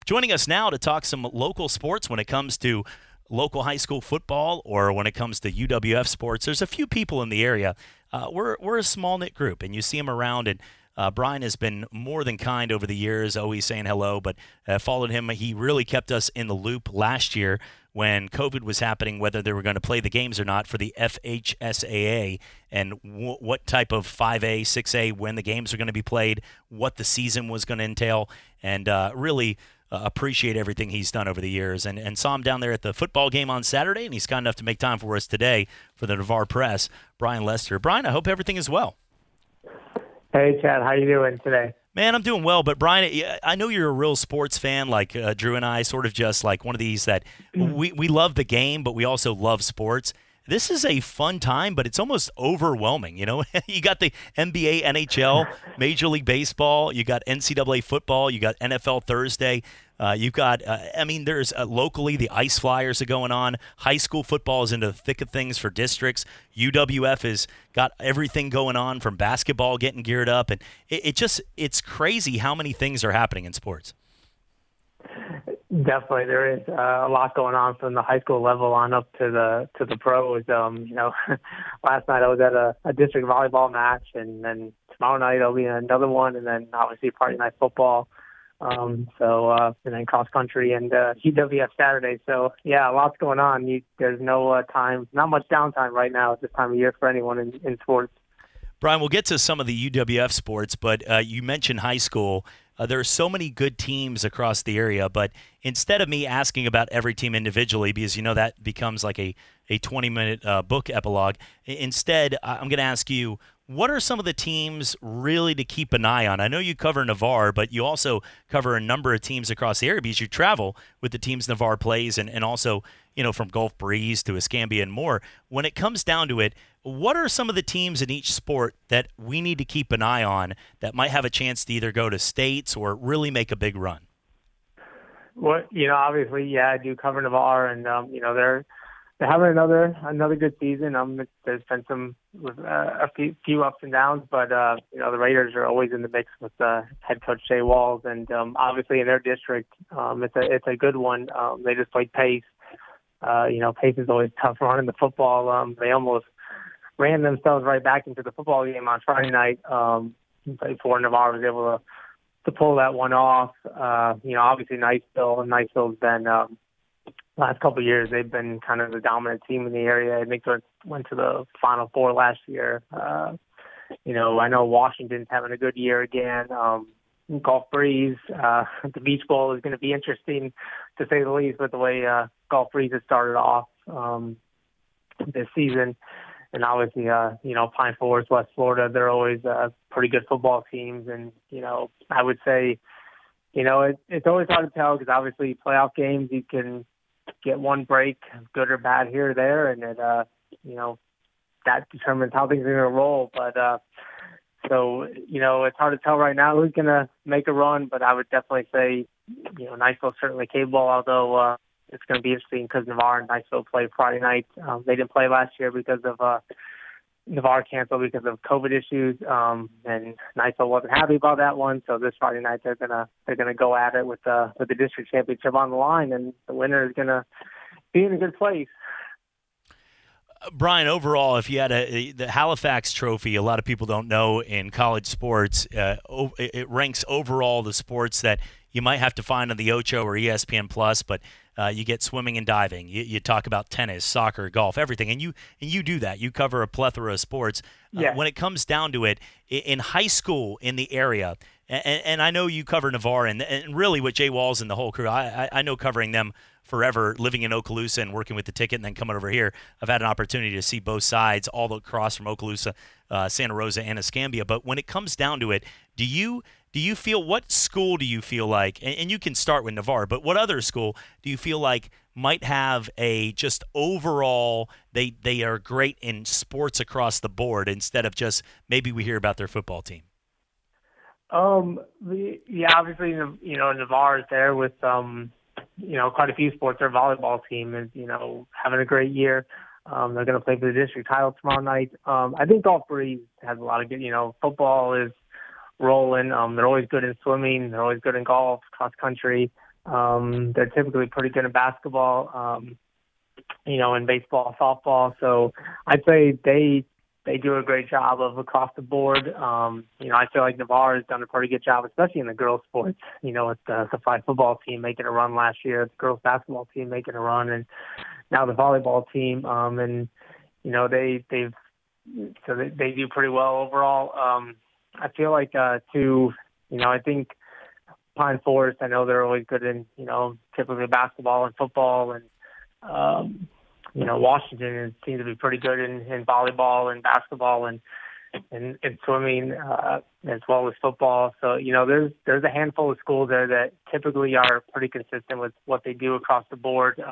Joining us now to talk some local sports when it comes to local high school football or when it comes to UWF sports. There's a few people in the area. We're a small-knit group, and you see them around, and Brian has been more than kind over the years, always saying hello, but followed him. He really kept us in the loop last year when COVID was happening, whether they were going to play the games or not for the FHSAA and what type of 5A, 6A, when the games are going to be played, what the season was going to entail, and really appreciate everything he's done over the years. And saw him down there at the football game on Saturday, and he's kind enough to make time for us today for the Navarre Press, Brian Lester. Brian, I hope everything is well. Hey, Chad. How you doing today? Man, I'm doing well, but Brian, I know you're a real sports fan like Drew and I, sort of just like one of these that we love the game, but we also love sports. This is a fun time, but it's almost overwhelming. You know, you got the NBA, NHL, Major League Baseball, you got NCAA football, you got NFL Thursday. You've got, there's locally the Ice Flyers are going on. High school football is into the thick of things for districts. UWF has got everything going on from basketball getting geared up. And it's crazy how many things are happening in sports. Definitely, there is a lot going on from the high school level on up to the pros. Last night I was at a district volleyball match, and then tomorrow night I'll be in another one, and then obviously Friday night football. And then cross country and UWF Saturday. So yeah, lots going on. There's no time, not much downtime right now at this time of year for anyone in sports. Brian, we'll get to some of the UWF sports, but you mentioned high school. There are so many good teams across the area, but instead of me asking about every team individually, because that becomes like a 20-minute book epilogue, instead I'm going to ask you, what are some of the teams really to keep an eye on? I know you cover Navarre, but you also cover a number of teams across the area because you travel with the teams Navarre plays and also, from Gulf Breeze to Escambia and more. When it comes down to it, what are some of the teams in each sport that we need to keep an eye on that might have a chance to either go to states or really make a big run? Well, obviously, yeah, I do cover Navarre, and they're having another good season. There's been a few ups and downs, but the Raiders are always in the mix with head coach Jay Walls, and obviously in their district, it's a good one. They just played Pace. Pace is always tough running the football. They almost ran themselves right back into the football game on Friday night. Before Navarre was able to pull that one off. Obviously Niceville's been. Last couple of years, they've been kind of the dominant team in the area. I think they went to the Final Four last year. I know Washington's having a good year again. Gulf Breeze, the Beach Bowl is going to be interesting, to say the least, with the way Gulf Breeze has started off this season. And obviously, Pine Forest, West Florida, they're always pretty good football teams. And, I would say, it's always hard to tell because obviously playoff games, you can get one break, good or bad here or there, and it, that determines how things are going to roll. But so it's hard to tell right now who's going to make a run. But I would definitely say, Niceville's certainly capable. Although it's going to be interesting because Navarre and Niceville play Friday night. They didn't play last year because of Navarre canceled because of COVID issues, and Niceville wasn't happy about that one. So this Friday night they're gonna go at it with the district championship on the line, and the winner is gonna be in a good place. Brian, overall, if you had the Halifax Trophy, a lot of people don't know in college sports, it ranks overall the sports that you might have to find on the Ocho or ESPN Plus, but you get swimming and diving. You talk about tennis, soccer, golf, everything, and you do that. You cover a plethora of sports. Yeah. When it comes down to it, in high school in the area, and I know you cover Navarre and really with Jay Walls and the whole crew, I know covering them forever, living in Okaloosa and working with the ticket and then coming over here, I've had an opportunity to see both sides, all across from Okaloosa, Santa Rosa, and Escambia. But when it comes down to it, do you feel, what school do you feel like, and you can start with Navarre, but what other school do you feel like might have a just overall, they are great in sports across the board instead of just maybe we hear about their football team? Obviously, Navarre is there with, quite a few sports. Their volleyball team is, having a great year. They're going to play for the district title tomorrow night. I think Gulf Breeze has a lot of good, football is rolling. They're always good in swimming. They're always good in golf, cross country. They're typically pretty good in basketball, in baseball, softball. So I'd say they do a great job of across the board. I feel like Navarre has done a pretty good job, especially in the girls' sports. With the flag football team making a run last year, the girls' basketball team making a run, and now the volleyball team. They do pretty well overall. I feel like I think Pine Forest, I know they're always good in, typically basketball and football, and Washington seems to be pretty good in volleyball and basketball and swimming, as well as football. So, there's a handful of schools there that typically are pretty consistent with what they do across the board,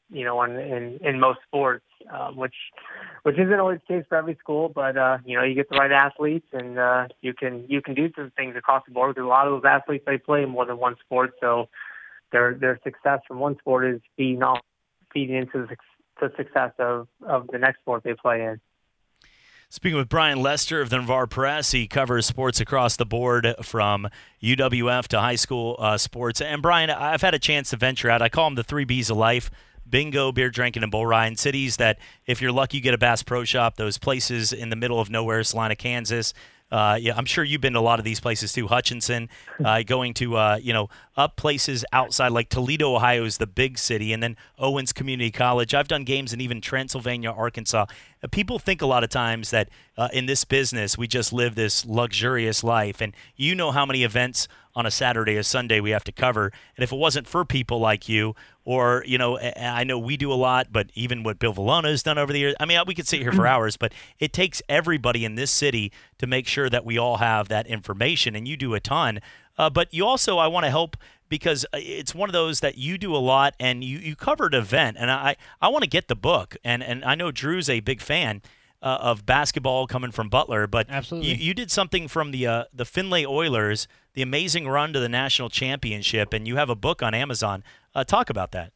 in most sports, which isn't always the case for every school, but, you get the right athletes and, you can do some things across the board, because a lot of those athletes, they play more than one sport. So their success from one sport is feeding into the success of the next sport they play in. Speaking with Brian Lester of the Navarre Press, he covers sports across the board from UWF to high school sports. And Brian, I've had a chance to venture out. I call them the 3 B's of life: bingo, beer drinking, and bull riding. Cities that, if you're lucky, you get a Bass Pro Shop. Those places in the middle of nowhere, Salina, Kansas. I'm sure you've been to a lot of these places too. Hutchinson, going to up places outside, like Toledo, Ohio is the big city, and then Owens Community College. I've done games in even Transylvania, Arkansas. People think a lot of times that in this business we just live this luxurious life, and you know how many events on a Saturday or Sunday we have to cover. And if it wasn't for people like you, or, I know we do a lot, but even what Bill Valona has done over the years, I mean, we could sit here for hours, but it takes everybody in this city to make sure that we all have that information, and you do a ton. But you also, I want to help, because it's one of those that you do a lot, and you covered an event, and I want to get the book, and I know Drew's a big fan of basketball coming from Butler, but absolutely, you did something from the Findlay Oilers, the amazing run to the national championship, and you have a book on Amazon. Talk about that.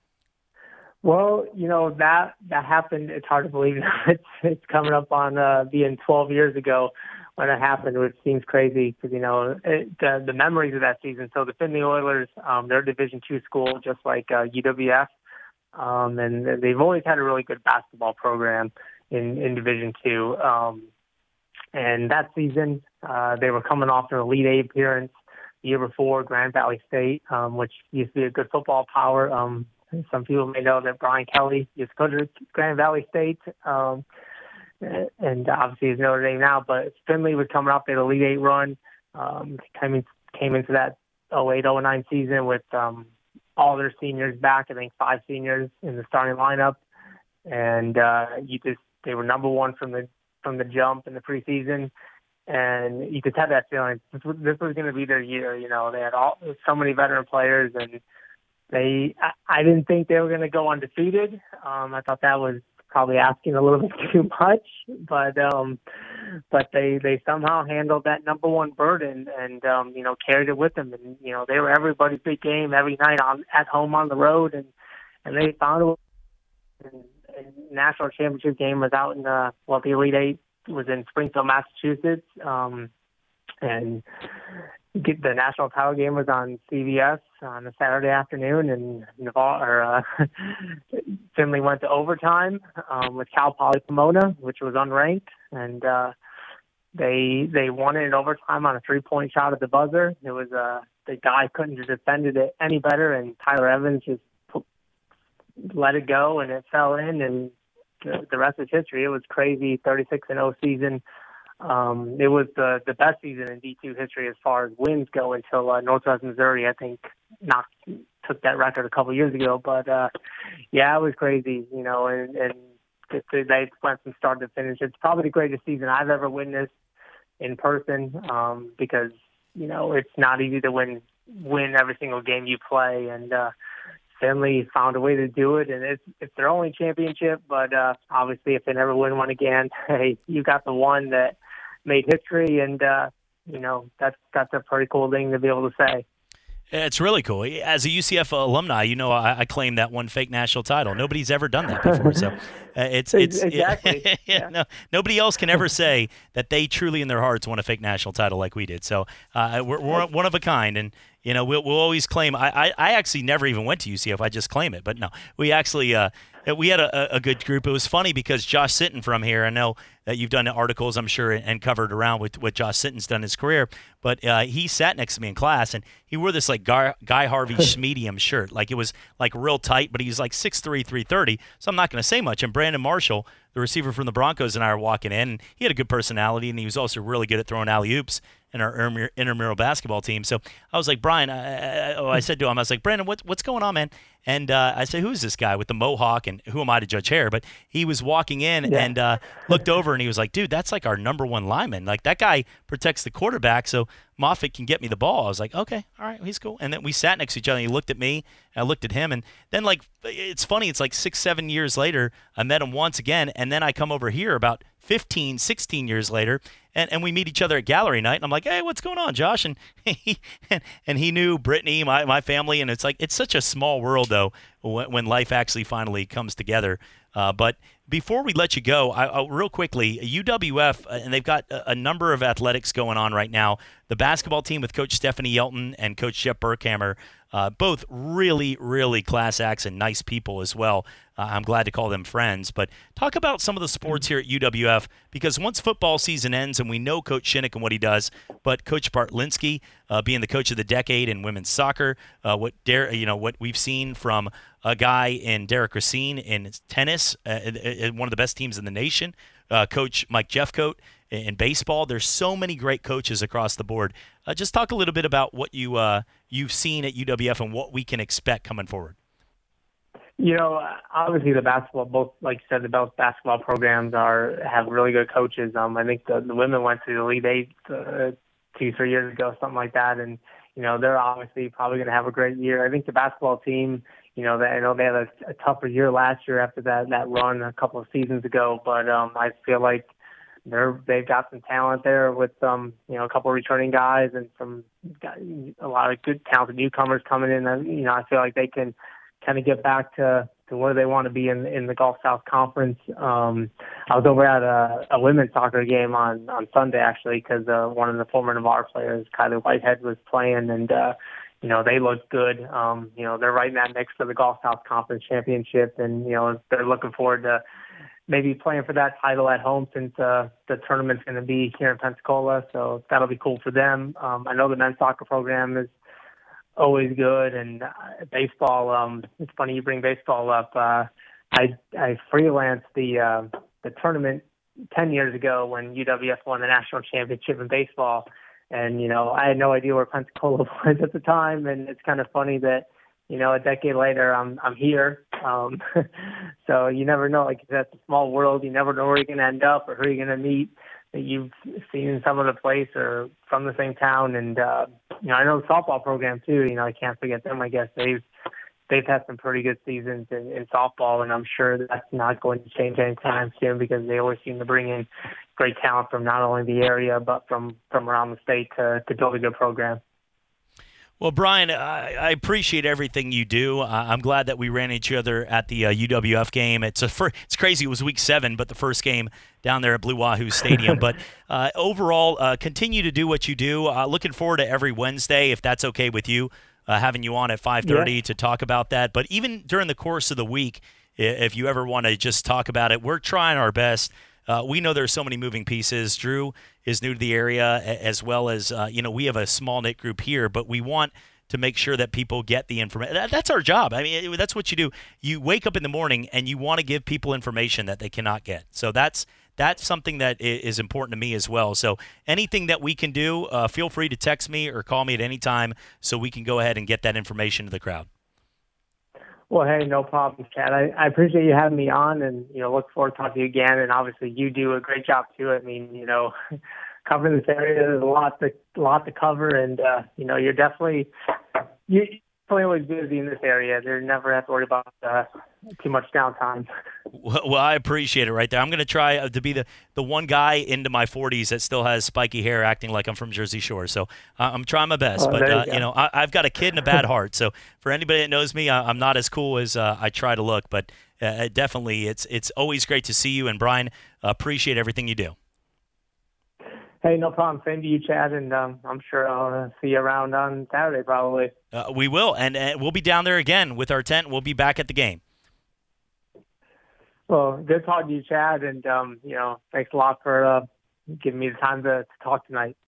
Well, that happened. It's hard to believe it's coming up on being 12 years ago when it happened, which seems crazy because, the memories of that season. So the Findlay Oilers, they're a Division II school, just like UWF, and they've always had a really good basketball program in Division II. And that season, they were coming off their Elite Eight appearance the year before, Grand Valley State, which used to be a good football power. Some people may know that Brian Kelly used to go to Grand Valley State, and obviously he's Notre Dame now. But Findlay was coming off their Elite Eight run, came into that 08-09 season with all their seniors back. I think 5 seniors in the starting lineup, and they were number one from the jump in the preseason. And you just had that feeling this was going to be their year. They had so many veteran players, and I didn't think they were going to go undefeated. I thought that was probably asking a little bit too much, but they somehow handled that number one burden and carried it with them. And they were everybody's big game every night at home, on the road, and they found a way. And national championship game was out in the Elite Eight was in Springfield, Massachusetts, and the national title game was on CBS on a Saturday afternoon, and Findlay went to overtime with Cal Poly Pomona, which was unranked, and they won it in overtime on a 3-point shot at the buzzer. It was the guy couldn't have defended it any better, and Tyler Evans just let it go, and it fell in, and the rest is history. It was crazy, 36-0 season. It was the best season in D2 history as far as wins go until Northwest Missouri, I think, took that record a couple years ago. But, it was crazy, and they went from start to finish. It's probably the greatest season I've ever witnessed in person because, it's not easy to win every single game you play, and Findlay found a way to do it, and it's their only championship, but obviously if they never win one again, hey, you got the one that made history, and that's a pretty cool thing to be able to say. It's really cool. As a UCF alumni, I claim that one fake national title. Nobody's ever done that before, so It's exactly. Yeah. no, nobody else can ever say that they truly in their hearts won a fake national title like we did. So we're one of a kind, and we'll always claim. I actually never even went to UCF. I just claim it, but no, we actually we had a good group. It was funny because Josh Sitton from here, I know that you've done articles, I'm sure, and covered around with what Josh Sitton's done in his career, but he sat next to me in class, and he wore this like Guy Harvey Schmedium shirt. Like it was like real tight, but he was like 6'3", 330, so I'm not going to say much. And Brandon Marshall, the receiver from the Broncos, and I are walking in, and he had a good personality, and he was also really good at throwing alley-oops in our intramural basketball team. So I was like, Brian, I said to him, I was like, Brandon, what's going on, man? And I said, who's this guy with the mohawk, and who am I to judge hair? But he was walking in and looked over, and he was like, dude, that's like our number one lineman. Like that guy protects the quarterback, so Moffitt can get me the ball. I was like, okay, all right, he's cool. And then we sat next to each other, and he looked at me, and I looked at him. And then, like, it's funny, it's like 6-7 years later, I met him once again, and then I come over here about 15, 16 years later, and we meet each other at gallery night, and I'm like, hey, what's going on, Josh? And he knew Brittany, my family, and it's like it's such a small world, though, when life actually finally comes together. But before we let you go, I real quickly, UWF, and they've got a number of athletics going on right now. The basketball team with Coach Stephanie Yelton and Coach Jeff Burkhammer, both really, really class acts and nice people as well. I'm glad to call them friends. But talk about some of the sports here at UWF, because once football season ends, and we know Coach Shinnick and what he does, but Coach Bartlinski being the coach of the decade in women's soccer, what we've seen from a guy in Derek Racine in tennis, one of the best teams in the nation, Coach Mike Jeffcoat in baseball. There's so many great coaches across the board. Just talk a little bit about what you've seen at UWF and what we can expect coming forward. Obviously the basketball, both like you said, the both basketball programs have really good coaches. I think the women went to the Elite Eight 2-3 years ago, something like that, and they're obviously probably going to have a great year. I think the basketball team, I know they had a tougher year last year after that run a couple of seasons ago, but I feel like they've got some talent there with a couple of returning guys and a lot of good talented newcomers coming in. And, I feel like they can kind of get back to where they want to be in the Gulf South Conference. I was over at a women's soccer game on Sunday, actually, because one of the former Navarre players, Kylie Whitehead, was playing, and they look good. They're right in that mix for the Gulf South Conference championship, and they're looking forward to maybe playing for that title at home, since the tournament's going to be here in Pensacola, so that'll be cool for them. I know the men's soccer program is always good, and baseball. It's funny you bring baseball up. I freelanced the tournament 10 years ago when UWF won the national championship in baseball, and I had no idea where Pensacola was at the time, and it's kind of funny that a decade later I'm here. So you never know. Like, that's a small world. You never know where you're going to end up or who you're going to meet that you've seen in some other place or from the same town. And I know the softball program too. I can't forget them. I guess they've had some pretty good seasons in softball, and I'm sure that's not going to change anytime soon, because they always seem to bring in great talent from not only the area but from around the state to build a good program. Well, Brian, I appreciate everything you do. I'm glad that we ran into each other at the UWF game. It's crazy. It was week 7, but the first game down there at Blue Wahoo Stadium. But overall, continue to do what you do. Looking forward to every Wednesday, if that's okay with you, having you on at 5:30 to talk about that. But even during the course of the week, if you ever want to just talk about it, we're trying our best. We know there's so many moving pieces. Drew is new to the area, as well as, we have a small-knit group here, but we want to make sure that people get the information. That's our job. I mean, that's what you do. You wake up in the morning, and you want to give people information that they cannot get. So that's something that is important to me as well. So anything that we can do, feel free to text me or call me at any time so we can go ahead and get that information to the crowd. Well, hey, no problem, Chad. I appreciate you having me on, and look forward to talking to you again. And obviously, you do a great job too. I mean, covering this area, there's a lot to cover, and you're definitely always busy in this area. They never have to worry about too much downtime. Well, I appreciate it right there. I'm going to try to be the one guy into my 40s that still has spiky hair, acting like I'm from Jersey Shore. So I'm trying my best. But I've got a kid and a bad heart. So for anybody that knows me, I'm not as cool as I try to look. But definitely, it's always great to see you. And Brian, appreciate everything you do. Hey, no problem. Same to you, Chad, and I'm sure I'll see you around on Saturday probably. We will, and we'll be down there again with our tent. We'll be back at the game. Well, good talking to you, Chad, and thanks a lot for giving me the time to talk tonight.